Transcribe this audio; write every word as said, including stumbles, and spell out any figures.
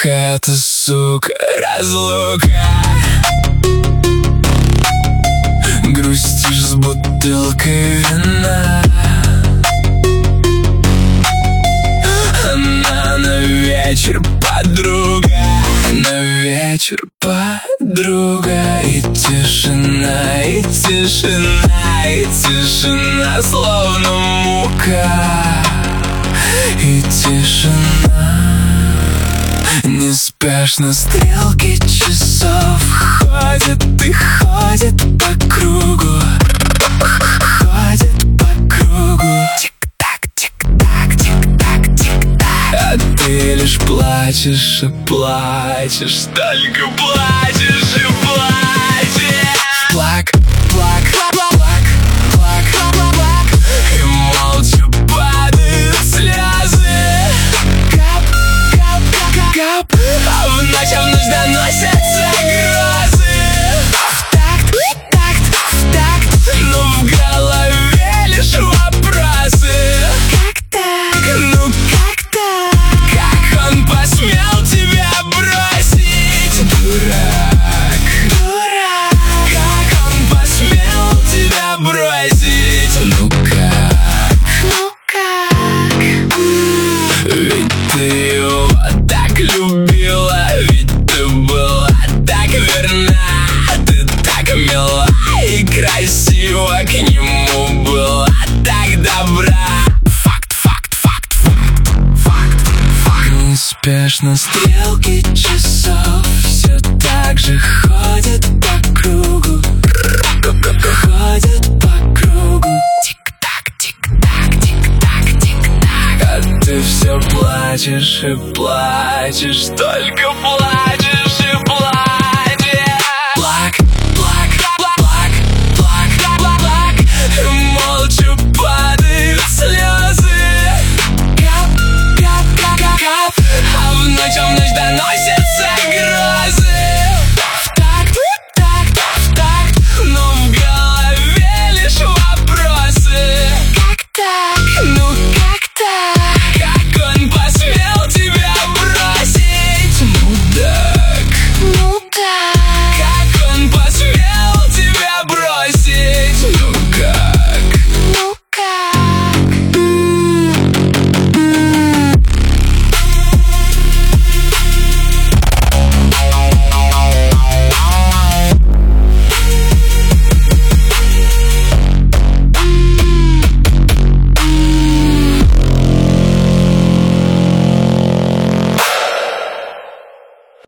это, сука, разлука. Грустишь с бутылкой вина, она на вечер подруга, на вечер подруга. И тишина, и тишина, и тишина, словно мука. И тишина. Неспешно стрелки часов ходят и ходят по кругу, ходят по кругу. Тик-так, тик-так, тик-так, тик-так. А ты лишь плачешь и плачешь, только плачешь и плачешь. Плак, плак, плак, плак, плак, плак. И молча падают слезы. Кап, кап, кап, кап. А в ночь, а в ночь доносятся грозы. В такт, в такт, в такт. Но в голове лишь вопросы. Как так? Ну как так? Как он посмел тебя бросить? Дурак, дурак. Как он посмел тебя бросить? Ну как? Ну как? Ведь ты его так любила, ведь ты была так верна, ты так мила и красива, к нему была так добра. Факт, факт, факт, факт, факт, факт. Неспешно стрелки часов все так же ходят по кругу, ходят по кругу. Тик-так, тик-так, тик-так, тик-так. А ты все плачешь и плачешь, только плачешь и плачешь. Плак, плак, плак, плак, плак, плак. И молча падают слезы. Кап, кап, кап, кап. А в ночь, а в ночь до ночи